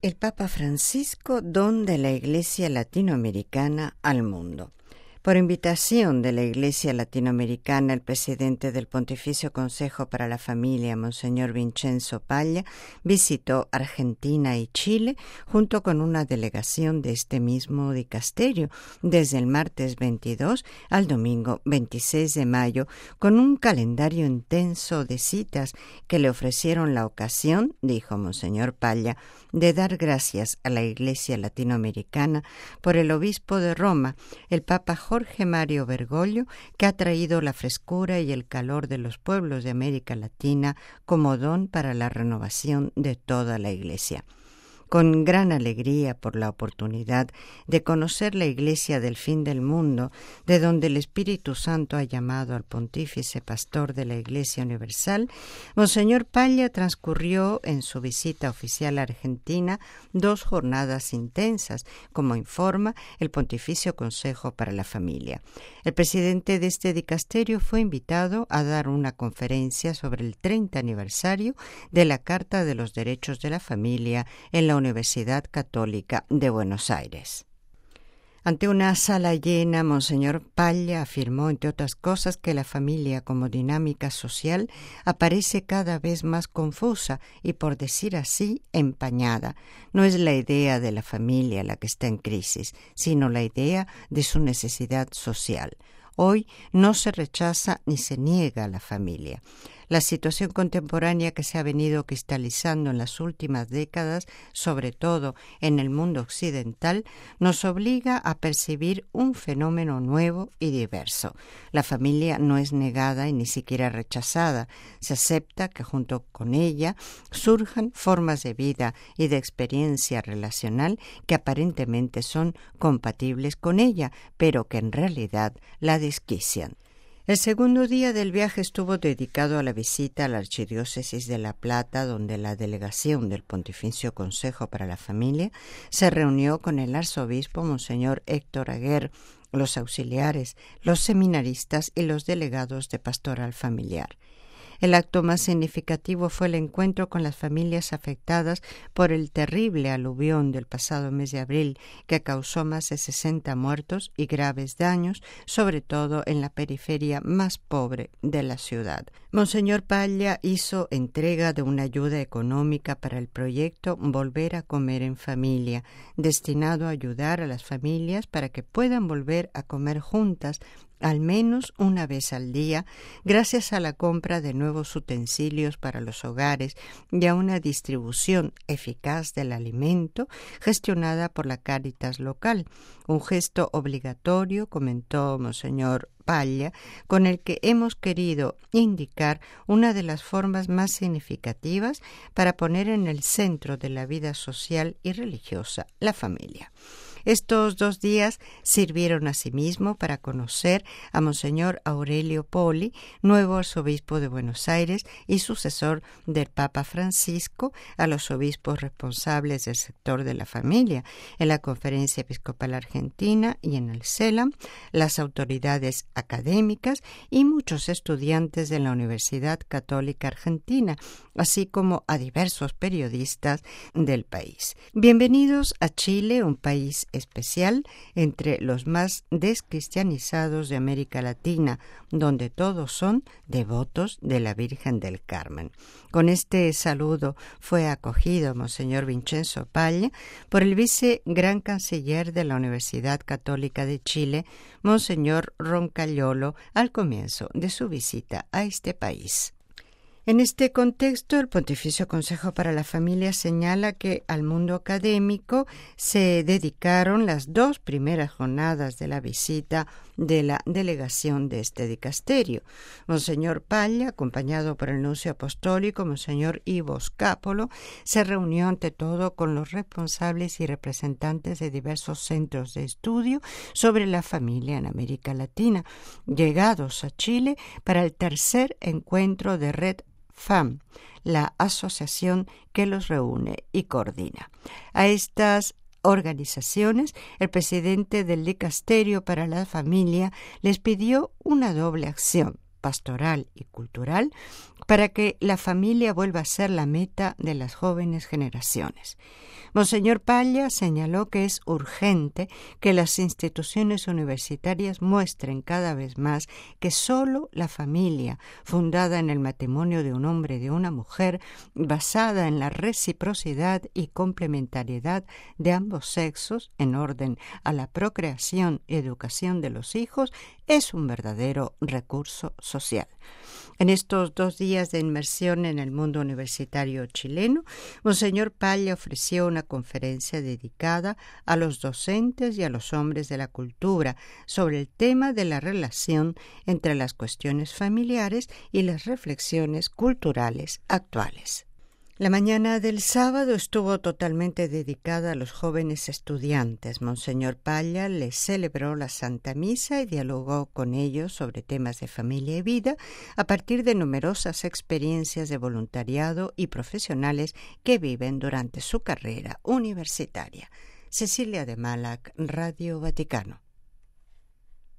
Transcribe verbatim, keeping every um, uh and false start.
El Papa Francisco, don de la Iglesia Latinoamericana al mundo. Por invitación de la Iglesia Latinoamericana, el presidente del Pontificio Consejo para la Familia, Monseñor Vincenzo Paglia, visitó Argentina y Chile junto con una delegación de este mismo dicasterio desde el martes veintidós al domingo veintiséis de mayo, con un calendario intenso de citas que le ofrecieron la ocasión, dijo Monseñor Paglia, de dar gracias a la Iglesia Latinoamericana por el obispo de Roma, el Papa Jorge Mario Bergoglio, que ha traído la frescura y el calor de los pueblos de América Latina como don para la renovación de toda la Iglesia. Con gran alegría por la oportunidad de conocer la Iglesia del fin del mundo, de donde el Espíritu Santo ha llamado al pontífice pastor de la Iglesia Universal, Monseñor Paglia transcurrió en su visita oficial a Argentina dos jornadas intensas, como informa el Pontificio Consejo para la Familia. El presidente de este dicasterio fue invitado a dar una conferencia sobre el treinta aniversario de la Carta de los Derechos de la Familia en la Universidad Católica de Buenos Aires. Ante una sala llena, Monseñor Paglia afirmó, entre otras cosas, que la familia como dinámica social aparece cada vez más confusa y, por decir así, empañada. No es la idea de la familia la que está en crisis, sino la idea de su necesidad social. Hoy no se rechaza ni se niega a la familia. La situación contemporánea que se ha venido cristalizando en las últimas décadas, sobre todo en el mundo occidental, nos obliga a percibir un fenómeno nuevo y diverso. La familia no es negada y ni siquiera rechazada. Se acepta que junto con ella surjan formas de vida y de experiencia relacional que aparentemente son compatibles con ella, pero que en realidad la desquician. El segundo día del viaje estuvo dedicado a la visita a la Archidiócesis de La Plata, donde la delegación del Pontificio Consejo para la Familia se reunió con el arzobispo Monseñor Héctor Aguer, los auxiliares, los seminaristas y los delegados de Pastoral Familiar. El acto más significativo fue el encuentro con las familias afectadas por el terrible aluvión del pasado mes de abril, que causó más de sesenta muertos y graves daños, sobre todo en la periferia más pobre de la ciudad. Monseñor Paglia hizo entrega de una ayuda económica para el proyecto Volver a Comer en Familia, destinado a ayudar a las familias para que puedan volver a comer juntas al menos una vez al día, gracias a la compra de nuevos utensilios para los hogares y a una distribución eficaz del alimento gestionada por la Cáritas local, un gesto obligatorio, comentó Monseñor Paglia, con el que hemos querido indicar una de las formas más significativas para poner en el centro de la vida social y religiosa la familia. Estos dos días sirvieron asimismo para conocer a Monseñor Aurelio Poli, nuevo arzobispo de Buenos Aires y sucesor del Papa Francisco, a los obispos responsables del sector de la familia, en la Conferencia Episcopal Argentina y en el CELAM, las autoridades académicas y muchos estudiantes de la Universidad Católica Argentina, así como a diversos periodistas del país. Bienvenidos a Chile, un país especial entre los más descristianizados de América Latina, donde todos son devotos de la Virgen del Carmen. Con este saludo fue acogido Monseñor Vincenzo Paglia por el vice gran canciller de la Universidad Católica de Chile, Monseñor Roncaliolo, al comienzo de su visita a este país. En este contexto, el Pontificio Consejo para la Familia señala que al mundo académico se dedicaron las dos primeras jornadas de la visita de la delegación de este dicasterio. Monseñor Paglia, acompañado por el nuncio apostólico, Monseñor Ivo Scapolo, se reunió ante todo con los responsables y representantes de diversos centros de estudio sobre la familia en América Latina, llegados a Chile para el tercer encuentro de Red F A M, la asociación que los reúne y coordina. A estas organizaciones, el presidente del Dicasterio para la Familia les pidió una doble acción, pastoral y cultural, para que la familia vuelva a ser la meta de las jóvenes generaciones. Monseñor Palla señaló que es urgente que las instituciones universitarias muestren cada vez más que solo la familia, fundada en el matrimonio de un hombre y de una mujer, basada en la reciprocidad y complementariedad de ambos sexos en orden a la procreación y educación de los hijos, es un verdadero recurso social. En estos dos días de inmersión en el mundo universitario chileno, Monseñor Palla ofreció una conferencia dedicada a los docentes y a los hombres de la cultura sobre el tema de la relación entre las cuestiones familiares y las reflexiones culturales actuales. La mañana del sábado estuvo totalmente dedicada a los jóvenes estudiantes. Monseñor Palla les celebró la Santa Misa y dialogó con ellos sobre temas de familia y vida a partir de numerosas experiencias de voluntariado y profesionales que viven durante su carrera universitaria. Cecilia de Malac, Radio Vaticano.